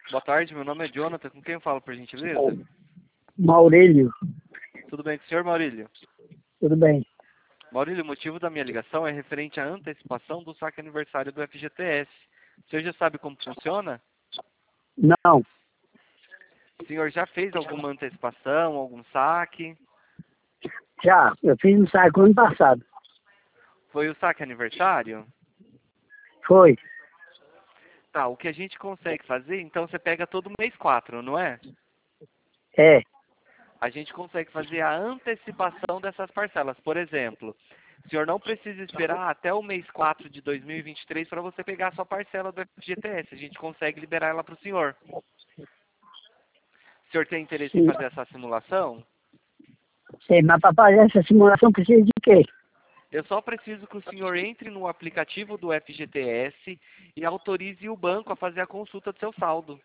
Boa tarde, meu nome é Jonathan. Com quem eu falo, por gentileza? Maurílio, Tudo bem com o senhor, Maurílio? tudo bem? Maurílio, o motivo da minha ligação é referente à antecipação do saque aniversário do FGTS. O senhor já sabe como funciona? Não, O senhor já fez alguma antecipação, algum saque? já, eu fiz um saco ano passado. Foi o saque aniversário? Foi, Tá, o que a gente consegue fazer, então você pega todo mês 4, não é? é. A gente consegue fazer a antecipação dessas parcelas. Por exemplo, o senhor não precisa esperar até o mês 4 de 2023 para você pegar a sua parcela do FGTS. A gente consegue liberar ela para o senhor. O senhor tem interesse em Sim. fazer essa simulação? Sei, mas para fazer essa simulação precisa de quê? Eu só preciso que o senhor entre no aplicativo do FGTS e autorize o banco a fazer a consulta do seu saldo.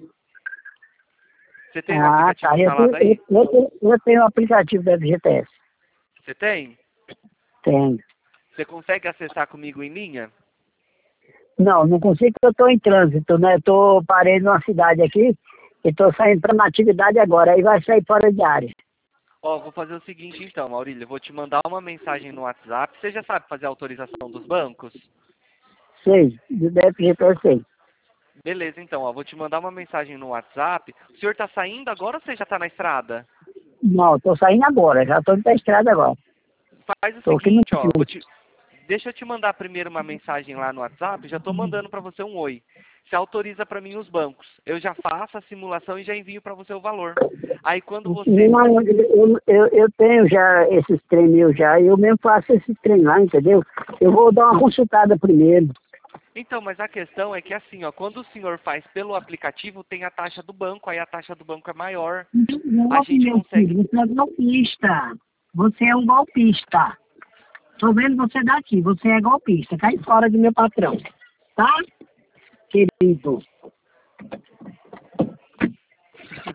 Você tem o Ah, aplicativo tá. instalado aí? Eu tenho o aplicativo da FGTS. Você tem? Tenho. Você consegue acessar comigo em linha? Não, não consigo porque eu estou em trânsito, né? Parei numa cidade aqui e estou saindo para uma atividade agora. Aí vai sair fora de área. Ó, vou fazer o seguinte então, Maurílio. Eu vou te mandar uma mensagem no WhatsApp. Você já sabe fazer a autorização dos bancos? Sei, da FGTS sei. Beleza, então, ó. Vou te mandar uma mensagem no WhatsApp. O senhor tá saindo agora ou você já tá na estrada? Não, estou saindo agora, já estou indo para a estrada agora. Faz o Estou aqui no seguinte, ó. fio. Deixa eu te mandar primeiro uma mensagem lá no WhatsApp. Já tô mandando para você um oi. Você autoriza para mim os bancos. Eu já faço a simulação e já envio para você o valor. Aí quando você... Não, eu tenho já esses trem meus já, eu mesmo faço esses trem lá, entendeu? Eu vou dar uma consultada primeiro. Então, mas a questão é que assim, ó, quando o senhor faz pelo aplicativo, tem a taxa do banco, aí a taxa do banco é maior. A Não, gente meu consegue... filho, você é golpista. Você é um golpista. Tô vendo você daqui, você é golpista. Cai fora do meu patrão. Tá, querido?